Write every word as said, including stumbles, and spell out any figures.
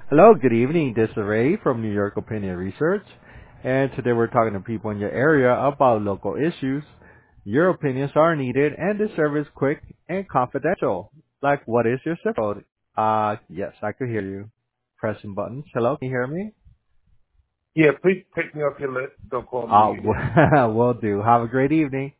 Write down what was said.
Hello, good evening. This is Ray from New York Opinion Research, and today we're talking to people in your area about local issues. Your opinions are needed, and this service is quick and confidential. Like, what is your zip code? Uh, yes, I could hear you. Pressing buttons. Hello, can you hear me? Yeah, please take me off your list. Don't call Uh, me again. will do. Have a great evening.